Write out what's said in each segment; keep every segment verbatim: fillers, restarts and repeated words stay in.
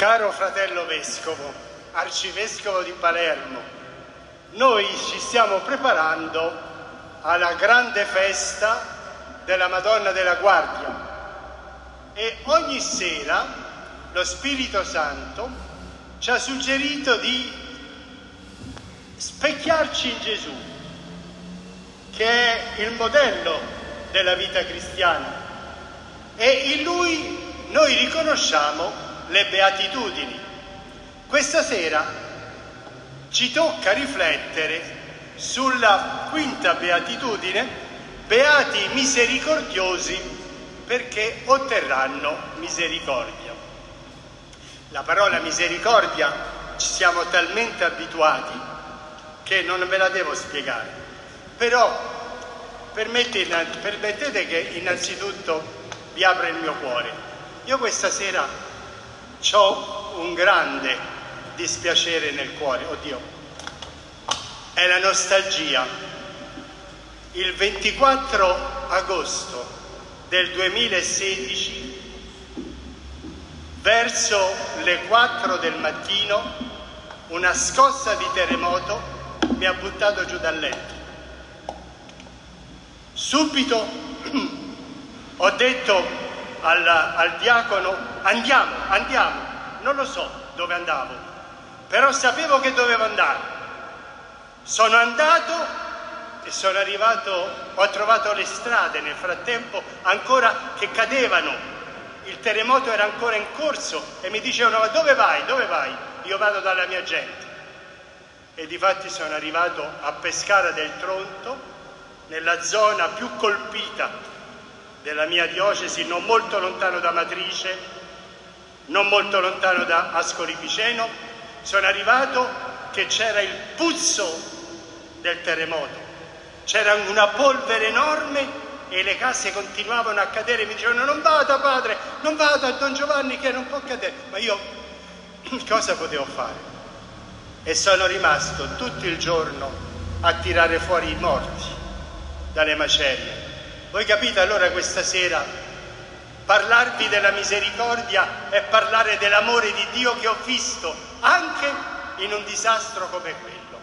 Caro fratello vescovo, arcivescovo di Palermo, noi ci stiamo preparando alla grande festa della Madonna della Guardia e ogni sera lo Spirito Santo ci ha suggerito di specchiarci in Gesù, che è il modello della vita cristiana, e in Lui noi riconosciamo le beatitudini. Questa sera ci tocca riflettere sulla quinta beatitudine: beati misericordiosi, perché otterranno misericordia. La parola misericordia ci siamo talmente abituati che non ve la devo spiegare, però permettete, permettete che innanzitutto vi apra il mio cuore. Io questa sera ho un grande dispiacere nel cuore, oddio, è la nostalgia. Il ventiquattro agosto del duemilasedici, verso le quattro del mattino, una scossa di terremoto mi ha buttato giù dal letto. Subito ho detto al, al diacono: andiamo, andiamo. Non lo so dove andavo, però sapevo che dovevo andare. Sono andato e sono arrivato, ho trovato le strade nel frattempo ancora che cadevano, il terremoto era ancora in corso e mi dicevano: ma dove vai, dove vai? Io vado dalla mia gente. E difatti sono arrivato a Pescara del Tronto, nella zona più colpita della mia diocesi, non molto lontano da Matrice, non molto lontano da Ascoli Piceno. Sono arrivato che c'era il puzzo del terremoto, c'era una polvere enorme e le case continuavano a cadere. Mi dicevano: non vada padre, non vada a Don Giovanni che non può cadere. Ma io cosa potevo fare? E sono rimasto tutto il giorno a tirare fuori i morti dalle macerie. Voi capite? Allora questa sera parlarvi della misericordia è parlare dell'amore di Dio che ho visto anche in un disastro come quello.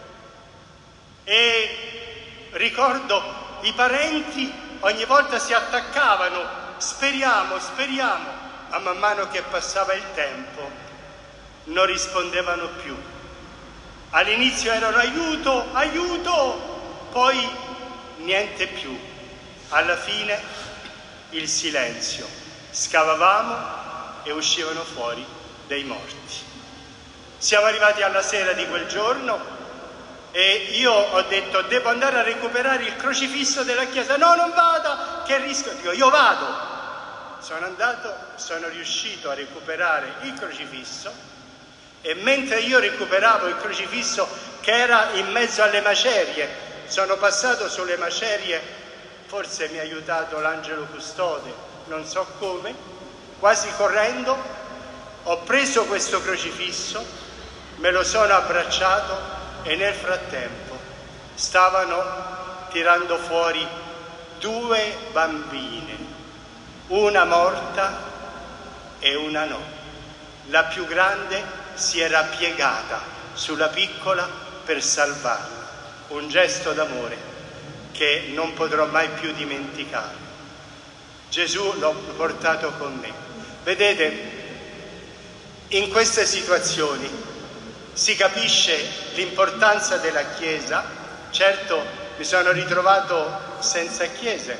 E ricordo i parenti ogni volta si attaccavano: speriamo, speriamo, ma man mano che passava il tempo non rispondevano più. All'inizio erano aiuto, aiuto, poi niente più. Alla fine il silenzio. Scavavamo e uscivano fuori dei morti. Siamo arrivati alla sera di quel giorno e io ho detto: devo andare a recuperare il crocifisso della chiesa. No, non vada, che rischio. Dico: io vado. Sono andato, sono riuscito a recuperare il crocifisso e mentre io recuperavo il crocifisso, che era in mezzo alle macerie, sono passato sulle macerie. Forse mi ha aiutato l'angelo custode, non so come, quasi correndo, ho preso questo crocifisso, me lo sono abbracciato e nel frattempo stavano tirando fuori due bambine, una morta e una no. La più grande si era piegata sulla piccola per salvarla, un gesto d'amore che non potrò mai più dimenticare. Gesù l'ho portato con me. Vedete, in queste situazioni si capisce l'importanza della Chiesa. Certo, mi sono ritrovato senza chiese,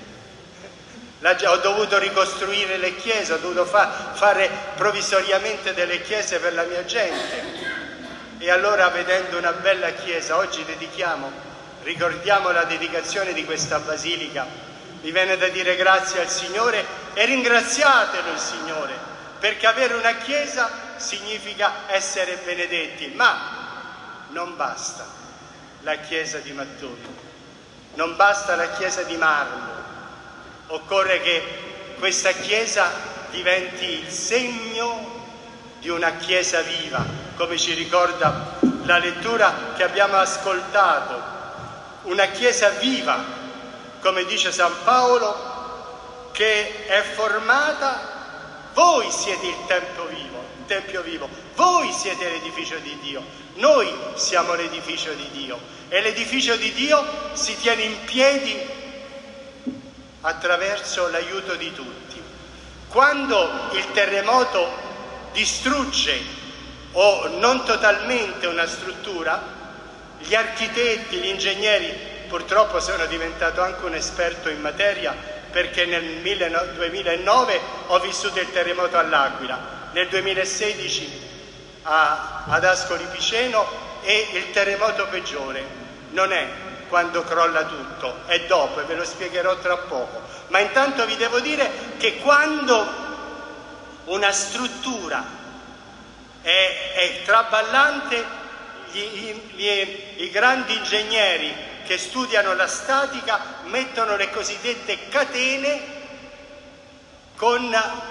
ho dovuto ricostruire le chiese, ho dovuto fa- fare provvisoriamente delle chiese per la mia gente. E allora, vedendo una bella chiesa, oggi dedichiamo Ricordiamo la dedicazione di questa basilica. Mi viene da dire grazie al Signore e ringraziatelo il Signore, perché avere una chiesa significa essere benedetti, ma non basta la chiesa di mattoni, non basta la chiesa di marmo, occorre che questa chiesa diventi il segno di una chiesa viva, come ci ricorda la lettura che abbiamo ascoltato. Una chiesa viva, come dice San Paolo, che è formata, voi siete il tempio vivo, un tempio vivo. Voi siete l'edificio di Dio, noi siamo l'edificio di Dio e l'edificio di Dio si tiene in piedi attraverso l'aiuto di tutti. Quando il terremoto distrugge o non totalmente una struttura, gli architetti, gli ingegneri, purtroppo sono diventato anche un esperto in materia perché nel duemilanove ho vissuto il terremoto all'Aquila, nel duemilasedici a, ad Ascoli Piceno, e il terremoto peggiore non è quando crolla tutto, è dopo, e ve lo spiegherò tra poco. Ma intanto vi devo dire che quando una struttura è, è traballante, gli, gli, i grandi ingegneri che studiano la statica mettono le cosiddette catene con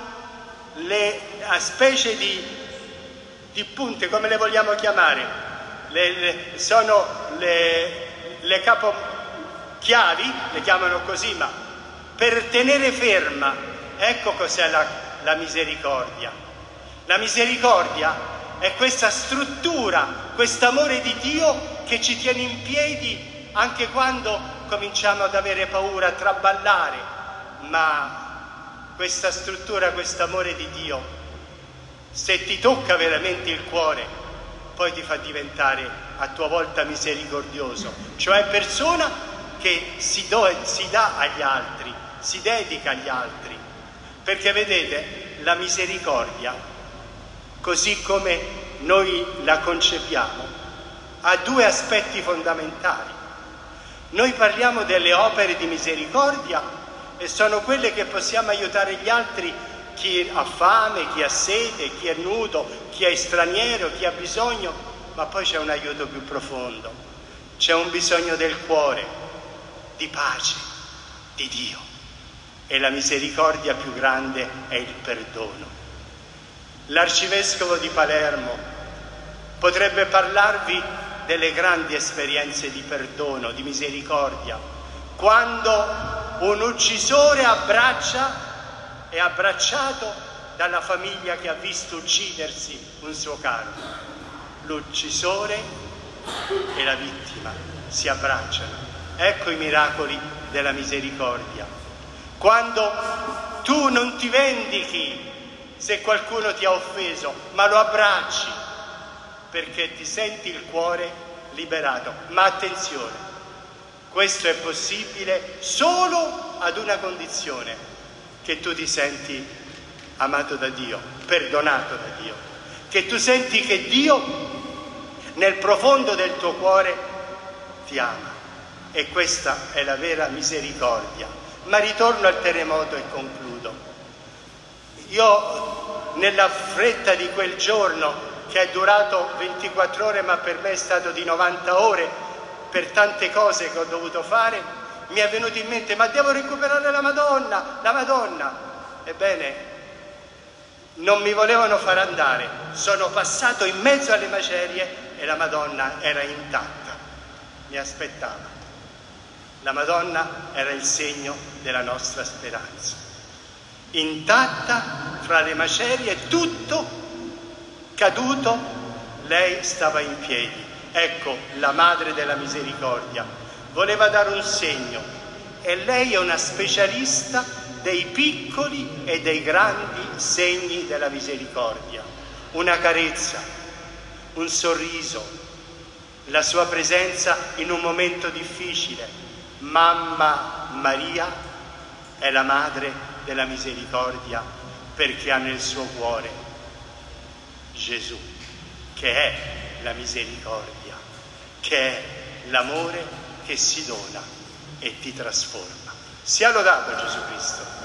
le a specie di, di punte, come le vogliamo chiamare, le, le, sono le, le capochiavi, le chiamano così, ma per tenere ferma. Ecco cos'è la, la misericordia. La misericordia è questa struttura, quest'amore di Dio che ci tiene in piedi anche quando cominciamo ad avere paura, a traballare, ma questa struttura, quest'amore di Dio, se ti tocca veramente il cuore, poi ti fa diventare a tua volta misericordioso, cioè persona che si, do, si dà agli altri, si dedica agli altri. Perché vedete, la misericordia, così come noi la concepiamo, ha due aspetti fondamentali. Noi parliamo delle opere di misericordia e sono quelle che possiamo aiutare gli altri, chi ha fame, chi ha sete, chi è nudo, chi è straniero, chi ha bisogno, ma poi c'è un aiuto più profondo, c'è un bisogno del cuore, di pace, di Dio, e la misericordia più grande è il perdono. L'arcivescovo di Palermo potrebbe parlarvi delle grandi esperienze di perdono, di misericordia, quando un uccisore abbraccia, è abbracciato dalla famiglia che ha visto uccidersi un suo caro. L'uccisore e la vittima si abbracciano. Ecco i miracoli della misericordia. Quando tu non ti vendichi se qualcuno ti ha offeso, ma lo abbracci perché ti senti il cuore liberato. Ma attenzione, questo è possibile solo ad una condizione: che tu ti senti amato da Dio, perdonato da Dio, che tu senti che Dio nel profondo del tuo cuore ti ama. E questa è la vera misericordia. Ma ritorno al terremoto e concludo. Io, nella fretta di quel giorno, che è durato ventiquattro ore, ma per me è stato di novanta ore, per tante cose che ho dovuto fare, mi è venuto in mente: ma devo recuperare la Madonna, la Madonna. Ebbene, non mi volevano far andare, sono passato in mezzo alle macerie e la Madonna era intatta, mi aspettava. La Madonna era il segno della nostra speranza. Intatta fra le macerie, tutto caduto, lei stava in piedi. Ecco, la Madre della Misericordia voleva dare un segno, e lei è una specialista dei piccoli e dei grandi segni della misericordia. Una carezza, un sorriso, la sua presenza in un momento difficile. Mamma Maria è la Madre della Misericordia perché ha nel suo cuore Gesù, che è la misericordia, che è l'amore che si dona e ti trasforma. Sia lodato Gesù Cristo.